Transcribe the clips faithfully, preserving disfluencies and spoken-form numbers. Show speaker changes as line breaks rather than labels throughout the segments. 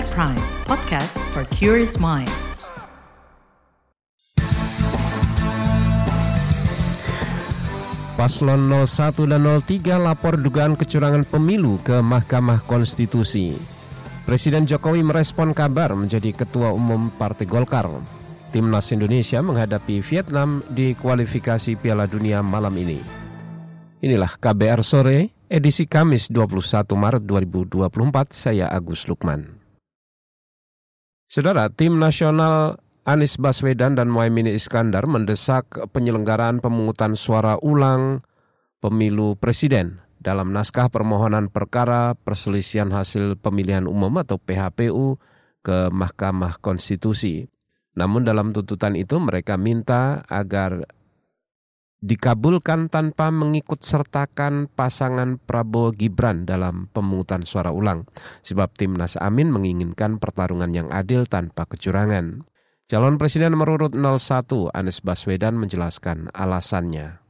K B R Prime, podcast for curious mind.
Paslon nol satu dan nol tiga lapor dugaan kecurangan pemilu ke Mahkamah Konstitusi. Presiden Jokowi merespon kabar menjadi Ketua Umum Partai Golkar. Timnas Indonesia menghadapi Vietnam di kualifikasi Piala Dunia malam ini. Inilah K B R Sore, edisi Kamis dua puluh satu Maret dua ribu dua puluh empat, saya Agus Lukman. Saudara, tim nasional Anies Baswedan dan Muhaimin Iskandar mendesak penyelenggaraan pemungutan suara ulang pemilu presiden dalam naskah permohonan perkara perselisihan hasil pemilihan umum atau P H P U ke Mahkamah Konstitusi. Namun dalam tuntutan itu mereka minta agar dikabulkan tanpa mengikut sertakan pasangan Prabowo Gibran dalam pemungutan suara ulang, sebab Timnas Amin menginginkan pertarungan yang adil tanpa kecurangan. Calon Presiden nomor urut nol satu Anies Baswedan menjelaskan alasannya.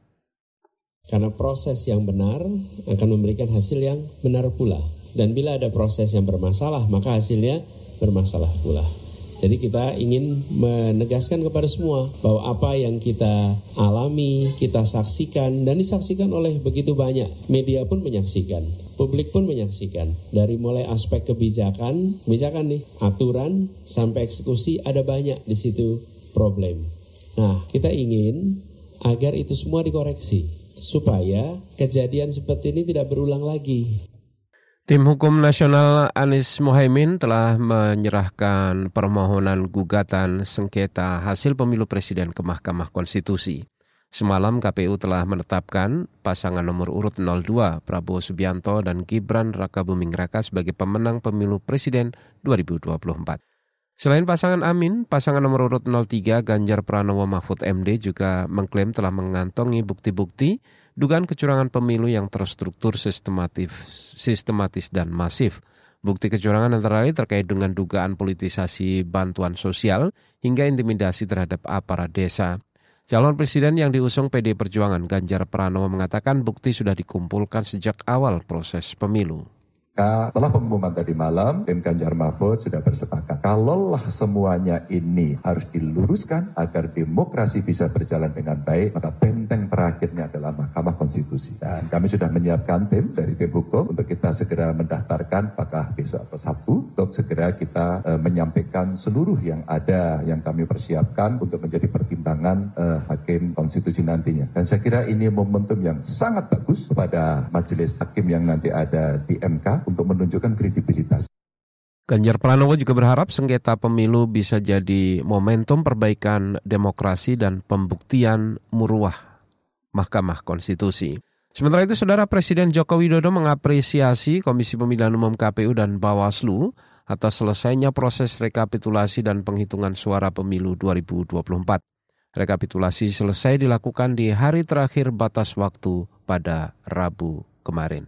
Karena proses yang benar akan memberikan hasil yang benar pula. Dan bila ada proses yang bermasalah, maka hasilnya bermasalah pula. Jadi kita ingin menegaskan kepada semua bahwa apa yang kita alami, kita saksikan, dan disaksikan oleh begitu banyak. Media pun menyaksikan, publik pun menyaksikan. Dari mulai aspek kebijakan, kebijakan nih, aturan sampai eksekusi ada banyak di situ problem. Nah, kita ingin agar itu semua dikoreksi supaya kejadian seperti ini tidak berulang lagi.
Tim Hukum Nasional Anies Muhaimin telah menyerahkan permohonan gugatan sengketa hasil pemilu presiden ke Mahkamah Konstitusi. Semalam K P U telah menetapkan pasangan nomor urut nol dua Prabowo Subianto dan Gibran Rakabuming Raka sebagai pemenang pemilu presiden dua ribu dua puluh empat. Selain pasangan Amin, pasangan nomor urut nol tiga Ganjar Pranowo Mahfud M D juga mengklaim telah mengantongi bukti-bukti dugaan kecurangan pemilu yang terstruktur, sistematis, sistematis dan masif. Bukti kecurangan antara lain terkait dengan dugaan politisasi bantuan sosial hingga intimidasi terhadap aparat desa. Calon presiden yang diusung P D I Perjuangan Ganjar Pranowo mengatakan bukti sudah dikumpulkan sejak awal proses pemilu.
Setelah pengumuman tadi malam, tim Ganjar Mahfud sudah bersepakat. Kalaulah semuanya ini harus diluruskan agar demokrasi bisa berjalan dengan baik, maka benteng terakhirnya adalah Mahkamah Konstitusi. Dan kami sudah menyiapkan tim dari tim hukum untuk kita segera mendaftarkan apakah besok atau Sabtu, untuk segera kita e, menyampaikan seluruh yang ada yang kami persiapkan untuk menjadi pertimbangan e, hakim konstitusi nantinya. Dan saya kira ini momentum yang sangat bagus kepada majelis hakim yang nanti ada di M K untuk menunjukkan kredibilitas.
Ganjar Pranowo juga berharap sengketa pemilu bisa jadi momentum perbaikan demokrasi dan pembuktian muruah Mahkamah Konstitusi. Sementara itu, Saudara, Presiden Joko Widodo mengapresiasi Komisi Pemilihan Umum K P U dan Bawaslu atas selesainya proses rekapitulasi dan penghitungan suara pemilu dua ribu dua puluh empat. Rekapitulasi selesai dilakukan di hari terakhir batas waktu pada Rabu kemarin.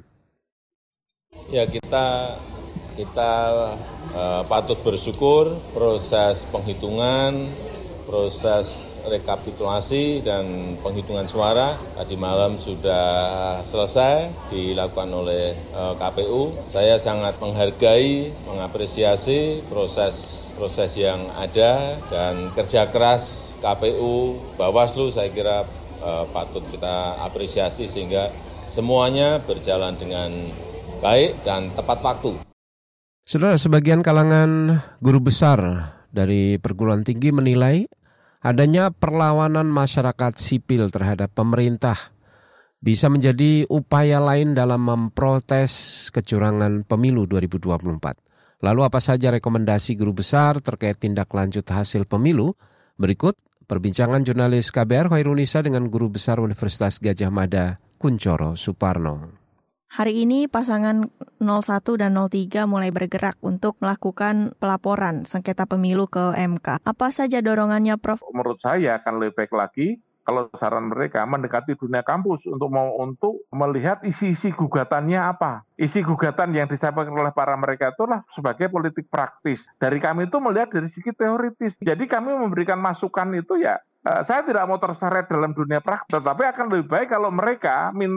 Ya, kita kita uh, patut bersyukur proses penghitungan, proses rekapitulasi dan penghitungan suara tadi malam sudah selesai dilakukan oleh uh, K P U. Saya sangat menghargai, mengapresiasi proses proses yang ada dan kerja keras K P U, Bawaslu saya kira uh, patut kita apresiasi sehingga semuanya berjalan dengan baik dan tepat waktu.
Saudara, sebagian kalangan guru besar dari perguruan tinggi menilai adanya perlawanan masyarakat sipil terhadap pemerintah bisa menjadi upaya lain dalam memprotes kecurangan pemilu dua ribu dua puluh empat. Lalu apa saja rekomendasi guru besar terkait tindak lanjut hasil pemilu? Berikut perbincangan jurnalis K B R Hoirunisa dengan guru besar Universitas Gadjah Mada, Kuncoro Suparno.
Hari ini pasangan nol satu dan nol tiga mulai bergerak untuk melakukan pelaporan sengketa pemilu ke M K. Apa saja dorongannya, Prof?
Menurut saya akan lebih baik lagi kalau saran mereka mendekati dunia kampus untuk mau untuk melihat isi-isi gugatannya apa. Isi gugatan yang disampaikan oleh para mereka itulah sebagai politik praktis. Dari kami itu melihat dari segi teoritis. Jadi kami memberikan masukan itu ya, uh, saya tidak mau terseret dalam dunia praktis, tetapi akan lebih baik kalau mereka minta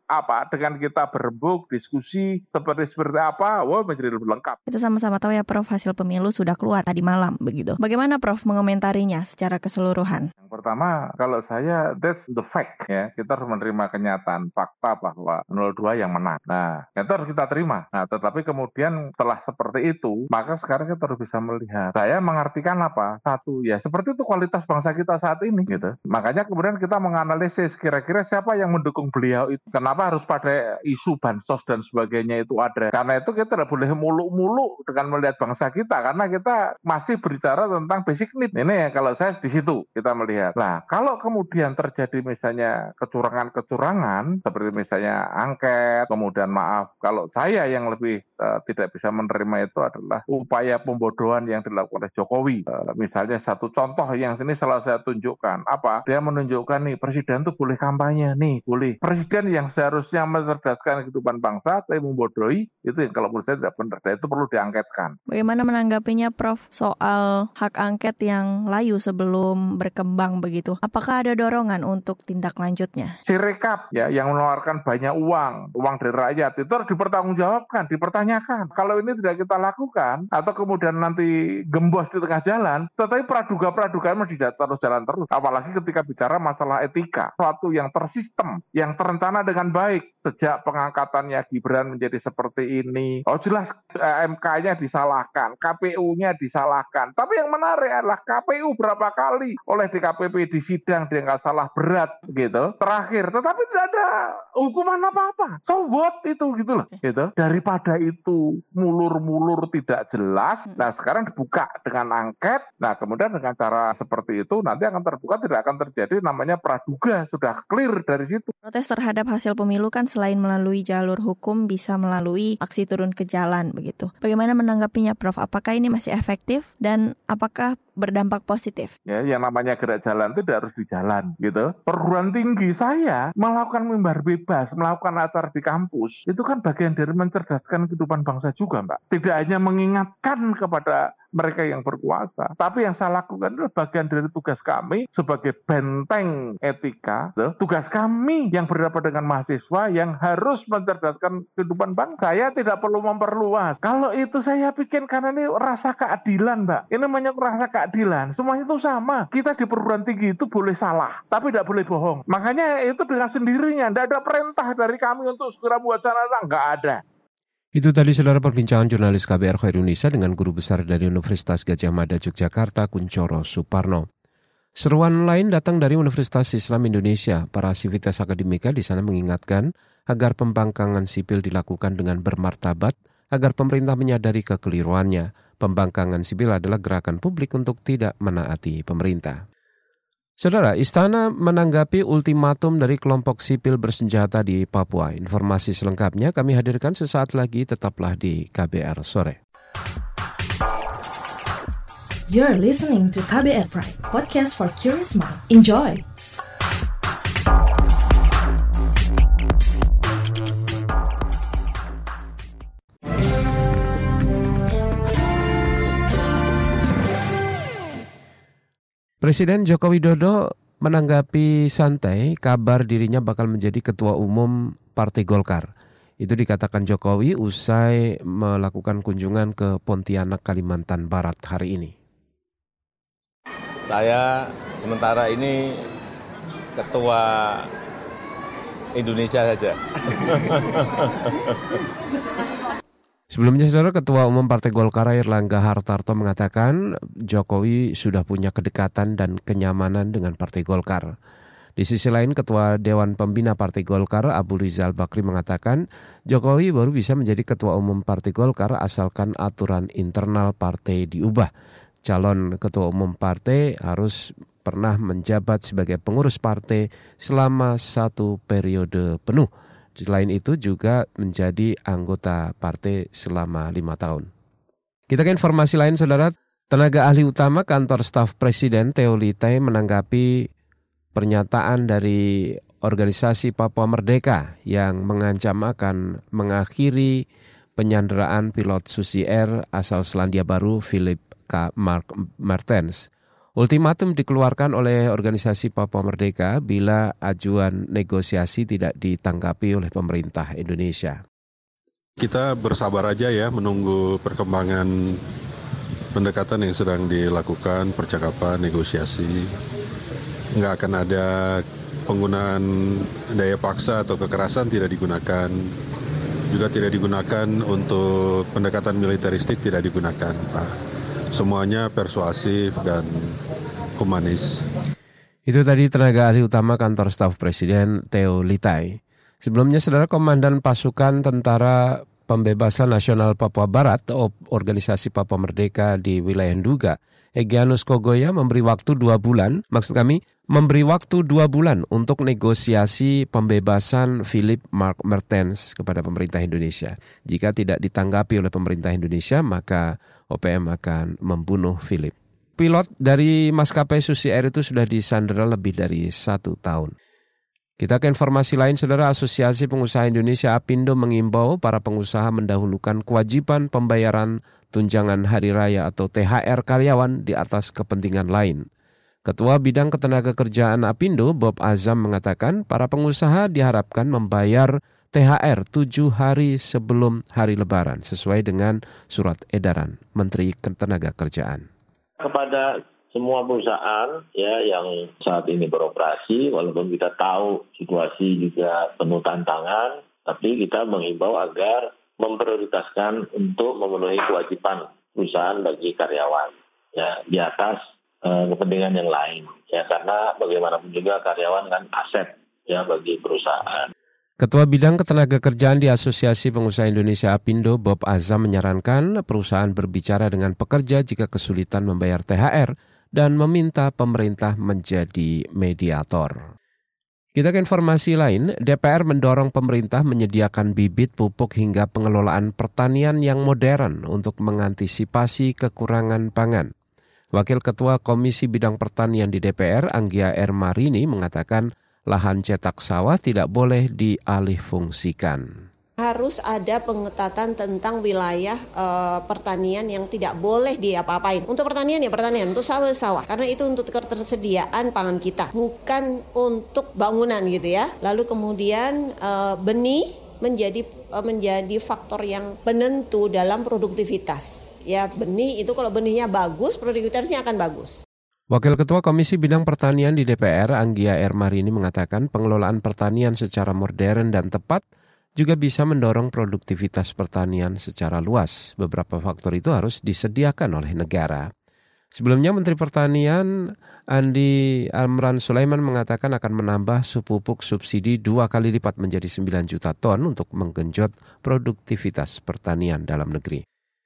apa dengan kita berembuk, diskusi seperti seperti apa, wah menjadi lebih lengkap.
Kita sama-sama tahu ya Prof, hasil pemilu sudah keluar tadi malam begitu. Bagaimana Prof mengomentarinya secara keseluruhan?
Yang pertama, kalau saya that's the fact ya, kita harus menerima kenyataan fakta bahwa nol dua yang menang. Nah, itu harus kita terima. Nah, tetapi kemudian setelah seperti itu, maka sekarang kita harus bisa melihat. Saya mengartikan apa? Satu, ya seperti itu kualitas bangsa kita saat ini gitu. Makanya kemudian kita menganalisis kira-kira siapa yang mendukung beliau itu. Kenapa harus pada isu bansos dan sebagainya itu ada? Karena itu kita tidak boleh muluk-muluk dengan melihat bangsa kita, karena kita masih berbicara tentang basic need. Ini ya kalau saya di situ kita melihat. Nah, kalau kemudian terjadi misalnya kecurangan-kecurangan seperti misalnya angket, kemudian maaf, kalau saya yang lebih uh, tidak bisa menerima itu adalah upaya pembodohan yang dilakukan oleh Jokowi. Uh, misalnya satu contoh yang sini selalu saya tunjukkan, apa? Dia menunjukkan nih presiden tuh boleh kampanye, nih boleh. Presiden yang seharusnya mencerdaskan kehidupan bangsa, tapi membodohi, itu yang kalau menurut saya tidak benar, itu perlu diangketkan.
Bagaimana menanggapinya Prof soal hak angket yang layu sebelum berkembang begitu? Apakah ada dorongan untuk tindak lanjutnya?
Sirekap ya yang mengeluarkan banyak uang, uang dari rakyat itu harus dipertanggungjawabkan, dipertanyakan. Kalau ini tidak kita lakukan atau kemudian nanti gembos di tengah jalan, tetapi praduga-praduga masih terus jalan terus. Apalagi ketika bicara masalah etika, suatu yang tersistem, yang terencana dengan baik sejak pengangkatannya Gibran menjadi seperti ini. Oh jelas eh, M K-nya disalahkan, K P U-nya disalahkan. Tapi yang menarik adalah K P U berapa kali oleh D K P P di sidang dia nggak salah berat gitu. Terakhir, tetapi tidak ada hukuman apa-apa. So what itu gitu loh. Gitu. Daripada itu mulur-mulur tidak jelas, nah sekarang dibuka dengan angket. Nah kemudian dengan cara seperti itu nanti akan terbuka, tidak akan terjadi namanya praduga, sudah clear dari situ.
Protes terhadap hasil pemilu kan selain melalui jalur hukum bisa melalui aksi turun ke jalan begitu. Bagaimana menanggapinya Prof? Apakah ini masih efektif dan apakah berdampak positif?
Ya, yang namanya gerak jalan itu tidak harus di jalan gitu. Perguruan tinggi saya melakukan mimbar bebas, melakukan acara di kampus, itu kan bagian dari mencerdaskan kehidupan bangsa juga, Mbak. Tidak hanya mengingatkan kepada mereka yang berkuasa, tapi yang saya lakukan adalah bagian dari tugas kami sebagai benteng etika, tugas kami yang berhadapan dengan mahasiswa yang harus mencerdaskan kehidupan bangsa. Saya tidak perlu memperluas. Kalau itu saya bikin karena ini rasa keadilan, Mbak. Ini namanya rasa keadilan. Semuanya itu sama. Kita di perguruan tinggi itu boleh salah, tapi tidak boleh bohong. Makanya itu dengan sendirinya. Tidak ada perintah dari kami untuk segera buat cara, nggak ada.
Itu tadi saudara perbincangan jurnalis K B R Khairu Nisa dengan guru besar dari Universitas Gadjah Mada Yogyakarta, Kunchoro Suparno. Seruan lain datang dari Universitas Islam Indonesia. Para sivitas akademika di sana mengingatkan agar pembangkangan sipil dilakukan dengan bermartabat, agar pemerintah menyadari kekeliruannya. Pembangkangan sipil adalah gerakan publik untuk tidak menaati pemerintah. Saudara, Istana menanggapi ultimatum dari kelompok sipil bersenjata di Papua. Informasi selengkapnya kami hadirkan sesaat lagi, tetaplah di K B R Sore.
You're listening to K B R Pride, podcast for curious mind. Enjoy!
Presiden Joko Widodo menanggapi santai kabar dirinya bakal menjadi ketua umum Partai Golkar. Itu dikatakan Jokowi usai melakukan kunjungan ke Pontianak, Kalimantan Barat hari ini.
Saya sementara ini ketua Indonesia saja.
Sebelumnya, saudara, Ketua Umum Partai Golkar Airlangga Hartarto mengatakan Jokowi sudah punya kedekatan dan kenyamanan dengan Partai Golkar. Di sisi lain, Ketua Dewan Pembina Partai Golkar Abu Rizal Bakri mengatakan Jokowi baru bisa menjadi Ketua Umum Partai Golkar asalkan aturan internal partai diubah. Calon Ketua Umum Partai harus pernah menjabat sebagai pengurus partai selama satu periode penuh. Selain itu juga menjadi anggota partai selama lima tahun. Kita ke informasi lain, saudara. Tenaga ahli utama kantor staf Presiden Theo Litai menanggapi pernyataan dari organisasi Papua Merdeka yang mengancam akan mengakhiri penyanderaan pilot Susi Air asal Selandia Baru Philip K. Mark Martens. Ultimatum dikeluarkan oleh organisasi Papua Merdeka bila ajuan negosiasi tidak ditanggapi oleh pemerintah Indonesia.
Kita bersabar aja ya menunggu perkembangan pendekatan yang sedang dilakukan, percakapan, negosiasi. Nggak akan ada penggunaan daya paksa atau kekerasan, tidak digunakan. Juga tidak digunakan untuk pendekatan militeristik, tidak digunakan, Pak. Semuanya persuasif dan humanis.
Itu tadi tenaga ahli utama kantor staf Presiden Theo Litai. Sebelumnya, Saudara, Komandan Pasukan Tentara Pembebasan Nasional Papua Barat, organisasi Papua Merdeka di wilayah Nduga, Egyanus Kogoya memberi waktu dua bulan, maksud kami, memberi waktu dua bulan untuk negosiasi pembebasan Philip Mark Mertens kepada pemerintah Indonesia. Jika tidak ditanggapi oleh pemerintah Indonesia, maka O P M akan membunuh Philip. Pilot dari maskapai Susi Air itu sudah disandera lebih dari satu tahun. Kita ke informasi lain, Saudara. Asosiasi Pengusaha Indonesia Apindo mengimbau para pengusaha mendahulukan kewajiban pembayaran tunjangan hari raya atau T H R karyawan di atas kepentingan lain. Ketua Bidang Ketenagakerjaan Apindo, Bob Azam, mengatakan para pengusaha diharapkan membayar T H R tujuh hari sebelum hari Lebaran sesuai dengan surat edaran Menteri Ketenagakerjaan.
Kepada semua perusahaan ya yang saat ini beroperasi, walaupun kita tahu situasi juga penuh tantangan, tapi kita mengimbau agar memprioritaskan untuk memenuhi kewajiban perusahaan bagi karyawan ya di atas eh, kepentingan yang lain ya, karena bagaimanapun juga karyawan kan aset ya bagi perusahaan.
Ketua Bidang Ketenagakerjaan di Asosiasi Pengusaha Indonesia Apindo, Bob Azam, menyarankan perusahaan berbicara dengan pekerja jika kesulitan membayar T H R dan meminta pemerintah menjadi mediator. Kita ke informasi lain, D P R mendorong pemerintah menyediakan bibit, pupuk hingga pengelolaan pertanian yang modern untuk mengantisipasi kekurangan pangan. Wakil Ketua Komisi Bidang Pertanian di D P R, Anggia R. Marini, mengatakan lahan cetak sawah tidak boleh dialihfungsikan.
Harus ada pengetatan tentang wilayah e, pertanian yang tidak boleh diapa-apain. Untuk pertanian ya pertanian, untuk sawah-sawah. Karena itu untuk ketersediaan pangan kita, bukan untuk bangunan gitu ya. Lalu kemudian e, benih menjadi e, menjadi faktor yang penentu dalam produktivitas. Ya, benih itu kalau benihnya bagus, produktivitasnya akan bagus.
Wakil Ketua Komisi Bidang Pertanian di D P R, Anggia R. Marini, mengatakan pengelolaan pertanian secara modern dan tepat juga bisa mendorong produktivitas pertanian secara luas. Beberapa faktor itu harus disediakan oleh negara. Sebelumnya, Menteri Pertanian Andi Amran Sulaiman mengatakan akan menambah pupuk subsidi dua kali lipat menjadi sembilan juta ton untuk menggenjot produktivitas pertanian dalam negeri.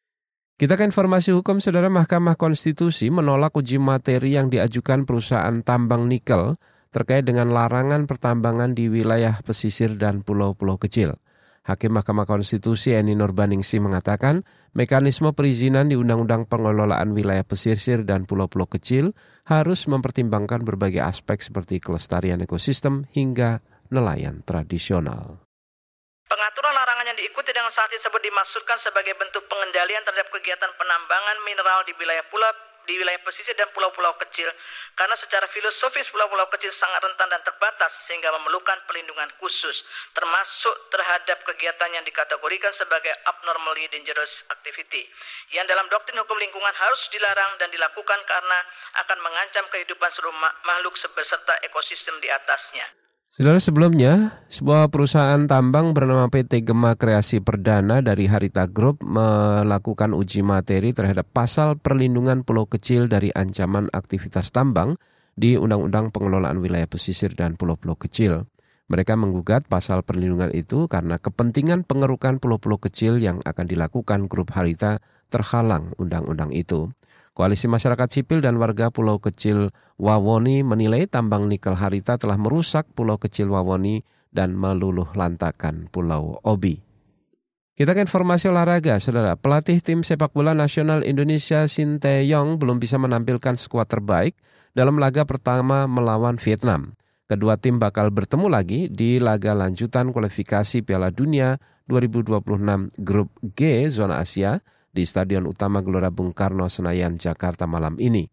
Kita ke informasi hukum, Saudara. Mahkamah Konstitusi menolak uji materi yang diajukan perusahaan tambang nikel terkait dengan larangan pertambangan di wilayah pesisir dan pulau-pulau kecil. Hakim Mahkamah Konstitusi Eni Nurbaningsih mengatakan mekanisme perizinan di Undang-Undang Pengelolaan Wilayah Pesisir dan Pulau-Pulau Kecil harus mempertimbangkan berbagai aspek seperti kelestarian ekosistem hingga nelayan tradisional.
Pengaturan larangan yang diikuti dengan sanksi tersebut dimaksudkan sebagai bentuk pengendalian terhadap kegiatan penambangan mineral di wilayah pulau di wilayah pesisir dan pulau-pulau kecil, karena secara filosofis pulau-pulau kecil sangat rentan dan terbatas sehingga memerlukan perlindungan khusus, termasuk terhadap kegiatan yang dikategorikan sebagai abnormally dangerous activity, yang dalam doktrin hukum lingkungan harus dilarang dan dilakukan karena akan mengancam kehidupan seluruh makhluk beserta ekosistem di atasnya.
Saudara, sebelumnya, sebuah perusahaan tambang bernama P T Gema Kreasi Perdana dari Harita Group melakukan uji materi terhadap pasal perlindungan pulau kecil dari ancaman aktivitas tambang di Undang-Undang Pengelolaan Wilayah Pesisir dan Pulau-Pulau Kecil. Mereka menggugat pasal perlindungan itu karena kepentingan pengerukan pulau-pulau kecil yang akan dilakukan grup Harita terhalang undang-undang itu. Koalisi Masyarakat Sipil dan Warga Pulau Kecil Wawoni menilai tambang nikel Harita telah merusak Pulau Kecil Wawoni dan meluluh lantakan Pulau Obi. Kita ke informasi olahraga, Saudara. Pelatih tim sepak bola nasional Indonesia Shin Tae-yong belum bisa menampilkan skuad terbaik dalam laga pertama melawan Vietnam. Kedua tim bakal bertemu lagi di laga lanjutan kualifikasi Piala Dunia dua ribu dua puluh enam Grup G Zona Asia di Stadion Utama Gelora Bung Karno, Senayan, Jakarta malam ini.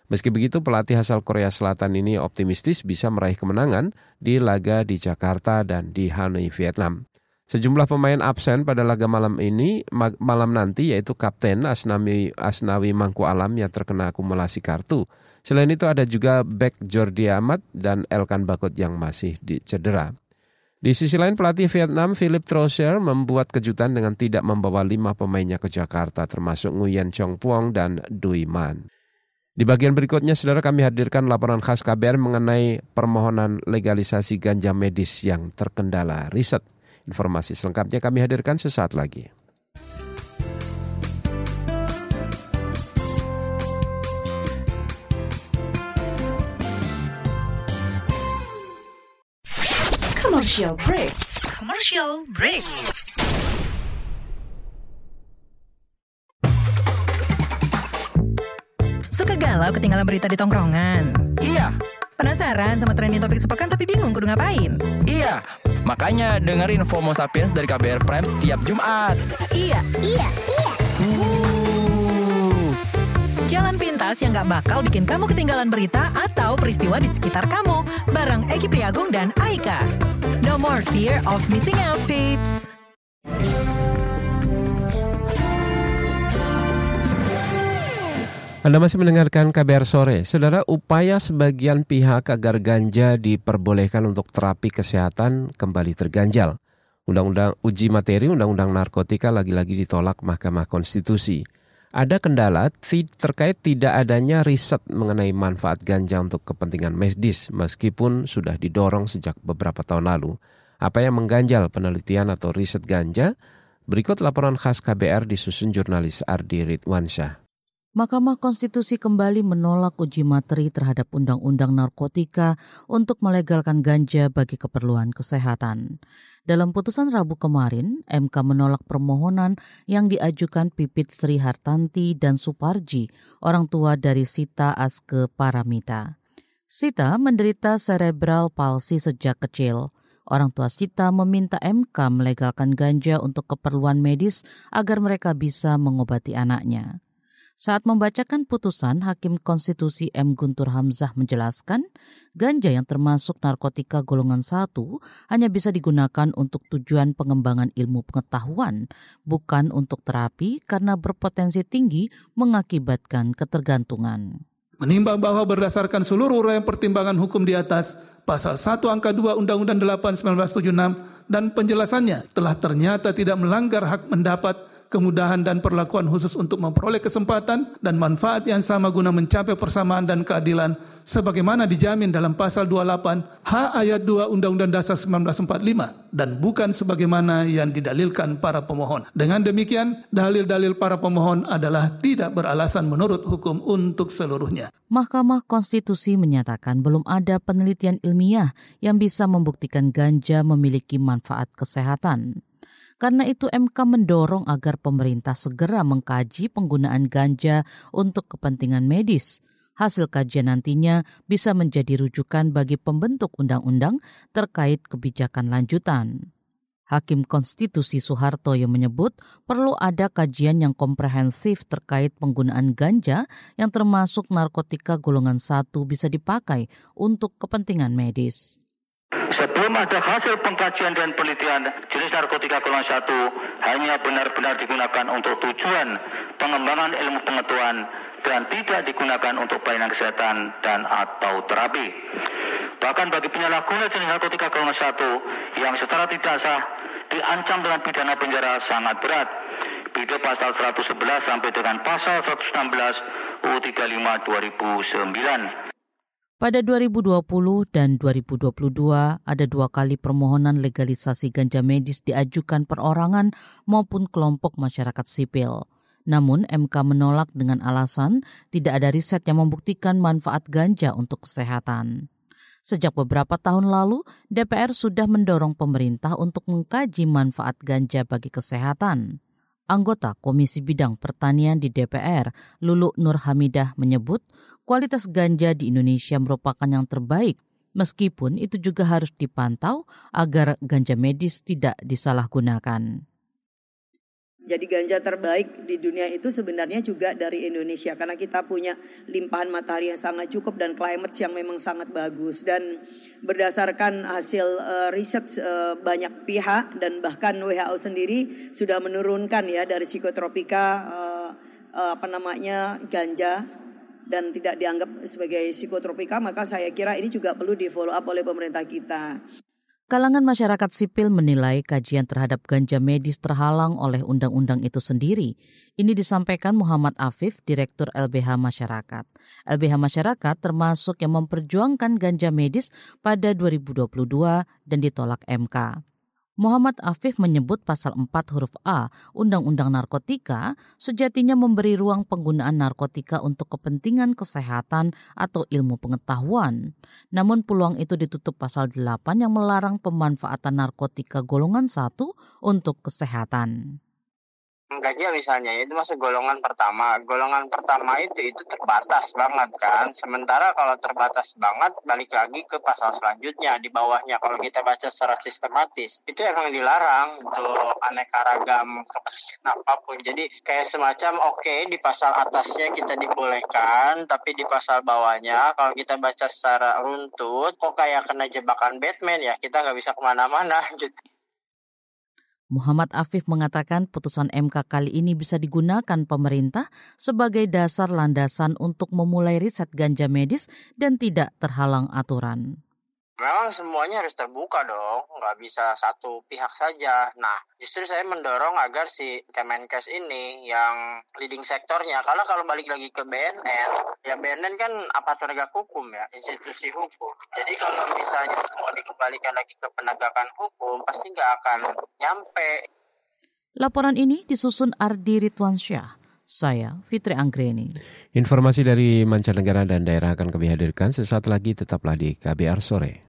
Meski begitu, pelatih asal Korea Selatan ini optimistis bisa meraih kemenangan di laga di Jakarta dan di Hanoi, Vietnam. Sejumlah pemain absen pada laga malam ini malam nanti yaitu Kapten Asnawi, Asnawi Mangku Alam yang terkena akumulasi kartu. Selain itu ada juga bek Jordi Amat dan Elkan Bakut yang masih cedera. Di sisi lain pelatih Vietnam Philip Troisier membuat kejutan dengan tidak membawa lima pemainnya ke Jakarta termasuk Nguyen Chong Puong dan Dui Man. Di bagian berikutnya saudara kami hadirkan laporan khas K B R mengenai permohonan legalisasi ganja medis yang terkendala riset. Informasi selengkapnya kami hadirkan sesaat lagi.
Commercial break. Commercial break.
Suka galau ketinggalan berita di tongkrongan?
Iya.
Penasaran sama trending topik sepekan tapi bingung kudu ngapain?
Iya. Makanya dengerin FOMO Sapiens dari K B R Prime setiap Jumat.
Iya.
Iya. Iya.
Uh.
Jalan pintas yang gak bakal bikin kamu ketinggalan berita atau peristiwa di sekitar kamu. Bareng Eki Priagung dan Aika. No more fear of missing out, peeps.
Anda masih mendengarkan K B R Sore. Saudara, upaya sebagian pihak agar ganja diperbolehkan untuk terapi kesehatan kembali terganjal. Undang-undang uji materi Undang-Undang Narkotika lagi-lagi ditolak Mahkamah Konstitusi. Ada kendala terkait tidak adanya riset mengenai manfaat ganja untuk kepentingan medis meskipun sudah didorong sejak beberapa tahun lalu. Apa yang mengganjal penelitian atau riset ganja? Berikut laporan khas K B R disusun jurnalis Ardi Ridwansyah.
Mahkamah Konstitusi kembali menolak uji materi terhadap Undang-Undang Narkotika untuk melegalkan ganja bagi keperluan kesehatan. Dalam putusan Rabu kemarin, M K menolak permohonan yang diajukan Pipit Sri Hartanti dan Suparji, orang tua dari Sita Aske Paramita. Sita menderita cerebral palsy sejak kecil. Orang tua Sita meminta M K melegalkan ganja untuk keperluan medis agar mereka bisa mengobati anaknya. Saat membacakan putusan, Hakim Konstitusi M. Guntur Hamzah menjelaskan, ganja yang termasuk narkotika golongan satu hanya bisa digunakan untuk tujuan pengembangan ilmu pengetahuan, bukan untuk terapi karena berpotensi tinggi mengakibatkan ketergantungan.
Menimbang bahwa berdasarkan seluruh uraian pertimbangan hukum di atas, pasal satu angka dua Undang-Undang delapan seribu sembilan ratus tujuh puluh enam dan penjelasannya telah ternyata tidak melanggar hak mendapat, kemudahan dan perlakuan khusus untuk memperoleh kesempatan dan manfaat yang sama guna mencapai persamaan dan keadilan sebagaimana dijamin dalam pasal dua puluh delapan H ayat dua Undang-Undang Dasar seribu sembilan ratus empat puluh lima dan bukan sebagaimana yang didalilkan para pemohon. Dengan demikian, dalil-dalil para pemohon adalah tidak beralasan menurut hukum untuk seluruhnya.
Mahkamah Konstitusi menyatakan belum ada penelitian ilmiah yang bisa membuktikan ganja memiliki manfaat kesehatan. Karena itu M K mendorong agar pemerintah segera mengkaji penggunaan ganja untuk kepentingan medis. Hasil kajian nantinya bisa menjadi rujukan bagi pembentuk undang-undang terkait kebijakan lanjutan. Hakim Konstitusi Soehartoyo menyebut perlu ada kajian yang komprehensif terkait penggunaan ganja yang termasuk narkotika golongan satu bisa dipakai untuk kepentingan medis.
Sebelum ada hasil pengkajian dan penelitian, jenis narkotika golongan satu hanya benar-benar digunakan untuk tujuan pengembangan ilmu pengetahuan dan tidak digunakan untuk pelayanan kesehatan dan atau terapi. Bahkan bagi penyalahguna jenis narkotika golongan satu yang secara tidak sah diancam dengan pidana penjara sangat berat. P D pasal seratus sebelas sampai dengan pasal seratus enam belas U U tiga puluh lima dua ribu sembilan.
Pada dua ribu dua puluh dan dua ribu dua puluh dua, ada dua kali permohonan legalisasi ganja medis diajukan perorangan maupun kelompok masyarakat sipil. Namun M K menolak dengan alasan tidak ada riset yang membuktikan manfaat ganja untuk kesehatan. Sejak beberapa tahun lalu, D P R sudah mendorong pemerintah untuk mengkaji manfaat ganja bagi kesehatan. Anggota Komisi Bidang Pertanian di D P R, Lulu Nur Hamidah, menyebut kualitas ganja di Indonesia merupakan yang terbaik, meskipun itu juga harus dipantau agar ganja medis tidak disalahgunakan.
Jadi ganja terbaik di dunia itu sebenarnya juga dari Indonesia karena kita punya limpahan matahari yang sangat cukup dan climate yang memang sangat bagus. Dan berdasarkan hasil uh, riset uh, banyak pihak dan bahkan W H O sendiri sudah menurunkan ya dari psikotropika uh, uh, apa namanya ganja dan tidak dianggap sebagai psikotropika, maka saya kira ini juga perlu di follow up oleh pemerintah kita.
Kalangan masyarakat sipil menilai kajian terhadap ganja medis terhalang oleh undang-undang itu sendiri. Ini disampaikan Muhammad Afif, Direktur L B H Masyarakat. L B H Masyarakat termasuk yang memperjuangkan ganja medis pada dua ribu dua puluh dua dan ditolak M K. Muhammad Afif menyebut pasal empat huruf A Undang-Undang Narkotika sejatinya memberi ruang penggunaan narkotika untuk kepentingan kesehatan atau ilmu pengetahuan. Namun peluang itu ditutup pasal delapan yang melarang pemanfaatan narkotika golongan satu untuk kesehatan.
Ganja misalnya itu masuk golongan pertama. Golongan pertama itu itu terbatas banget kan. Sementara kalau terbatas banget balik lagi ke pasal selanjutnya di bawahnya kalau kita baca secara sistematis itu emang dilarang untuk aneka ragam kepentingan apapun. Jadi kayak semacam oke okay, di pasal atasnya kita dibolehkan tapi di pasal bawahnya kalau kita baca secara runtut kok kayak kena jebakan Batman ya, kita nggak bisa kemana-mana gitu.
Muhammad Afif mengatakan putusan M K kali ini bisa digunakan pemerintah sebagai dasar landasan untuk memulai riset ganja medis dan tidak terhalang aturan.
Memang semuanya harus terbuka dong, nggak bisa satu pihak saja. Nah, justru saya mendorong agar si Kemenkes ini yang leading sektornya, karena kalau balik lagi ke B N N, ya B N N kan aparatur penegak hukum ya, institusi hukum. Jadi kalau misalnya semua dikembalikan lagi ke penegakan hukum, pasti nggak akan nyampe.
Laporan ini disusun Ardi Ridwansyah. Saya Fitri Anggreni.
Informasi dari mancanegara dan daerah akan kami hadirkan sesaat lagi, tetaplah di K B R Sore.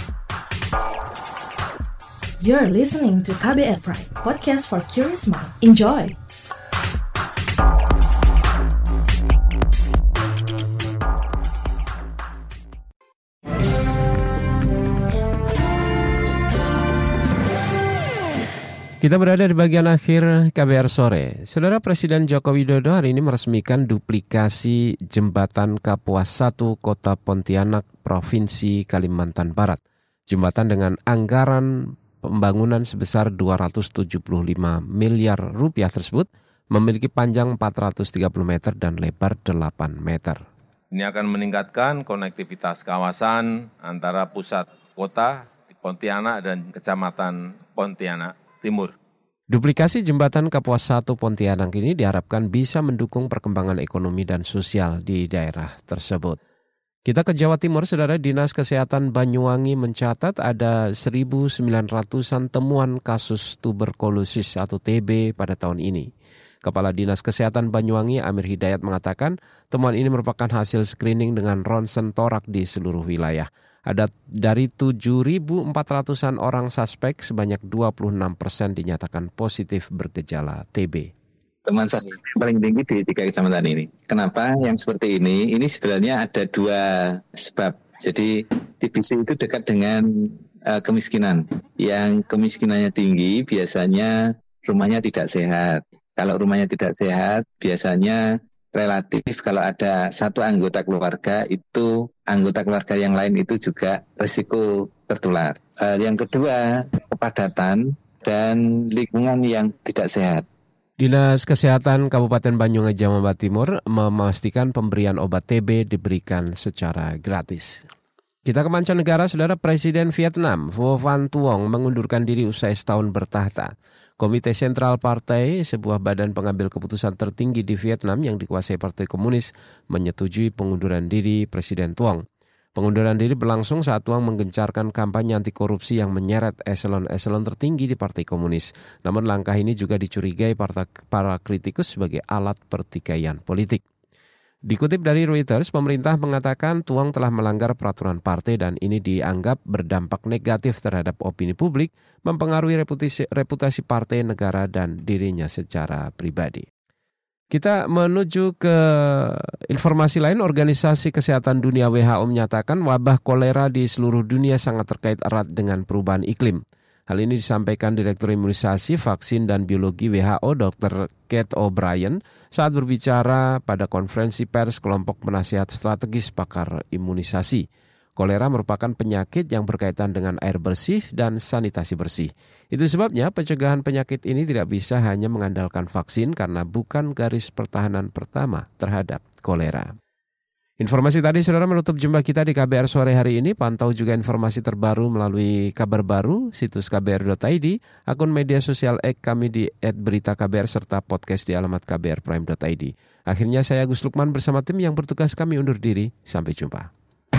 You're listening to K B R Pride, podcast for curious mind. Enjoy!
Kita berada di bagian akhir K B R Sore. Saudara, Presiden Joko Widodo hari ini meresmikan duplikasi Jembatan Kapuas satu Kota Pontianak, Provinsi Kalimantan Barat. Jembatan dengan anggaran pembangunan sebesar dua ratus tujuh puluh lima miliar rupiah tersebut memiliki panjang empat ratus tiga puluh meter dan lebar delapan meter.
Ini akan meningkatkan konektivitas kawasan antara pusat kota di Pontianak dan Kecamatan Pontianak Timur.
Duplikasi Jembatan Kapuas satu Pontianak ini diharapkan bisa mendukung perkembangan ekonomi dan sosial di daerah tersebut. Kita ke Jawa Timur, Saudara. Dinas Kesehatan Banyuwangi mencatat ada seribu sembilan ratusan temuan kasus tuberkulosis atau T B pada tahun ini. Kepala Dinas Kesehatan Banyuwangi Amir Hidayat mengatakan temuan ini merupakan hasil screening dengan ronsen torak di seluruh wilayah. Ada dari tujuh ribu empat ratusan orang suspek, sebanyak dua puluh enam persen dinyatakan positif bergejala T B.
Teman suspek paling tinggi di tiga kecamatan ini. Kenapa yang seperti ini? Ini sebenarnya ada dua sebab. Jadi T B C itu dekat dengan uh, kemiskinan. Yang kemiskinannya tinggi biasanya rumahnya tidak sehat. Kalau rumahnya tidak sehat biasanya relatif kalau ada satu anggota keluarga itu anggota keluarga yang lain itu juga risiko tertular. Uh, yang kedua, kepadatan dan lingkungan yang tidak sehat.
Dinas Kesehatan Kabupaten Banyuwangi Jawa Timur memastikan pemberian obat T B diberikan secara gratis. Kita ke mancanegara, Saudara. Presiden Vietnam Vo Van Thuong mengundurkan diri usai setahun bertahta. Komite Sentral Partai, sebuah badan pengambil keputusan tertinggi di Vietnam yang dikuasai Partai Komunis, menyetujui pengunduran diri Presiden Thuong. Pengunduran diri berlangsung saat Thuong menggencarkan kampanye anti korupsi yang menyeret eselon-eselon tertinggi di Partai Komunis. Namun langkah ini juga dicurigai para kritikus sebagai alat pertikaian politik. Dikutip dari Reuters, pemerintah mengatakan Thuong telah melanggar peraturan partai dan ini dianggap berdampak negatif terhadap opini publik, mempengaruhi reputasi, reputasi partai, negara, dan dirinya secara pribadi. Kita menuju ke informasi lain. Organisasi Kesehatan Dunia W H O menyatakan wabah kolera di seluruh dunia sangat terkait erat dengan perubahan iklim. Hal ini disampaikan Direktur Imunisasi, Vaksin dan Biologi W H O dokter Kate O'Brien saat berbicara pada konferensi pers kelompok penasihat strategis pakar imunisasi. Kolera merupakan penyakit yang berkaitan dengan air bersih dan sanitasi bersih. Itu sebabnya pencegahan penyakit ini tidak bisa hanya mengandalkan vaksin karena bukan garis pertahanan pertama terhadap kolera. Informasi tadi saudara menutup jumpa kita di K B R sore hari ini. Pantau juga informasi terbaru melalui kabar baru, situs k b r dot i d, akun media sosial X kami di et berita K B R serta podcast di alamat k b r prime dot i d. Akhirnya saya Agus Lukman bersama tim yang bertugas kami undur diri. Sampai jumpa.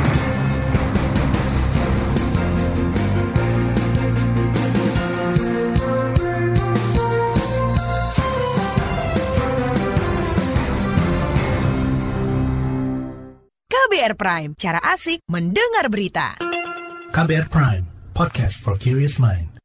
K B R Prime, cara asik mendengar berita.
K B R Prime, podcast for curious mind.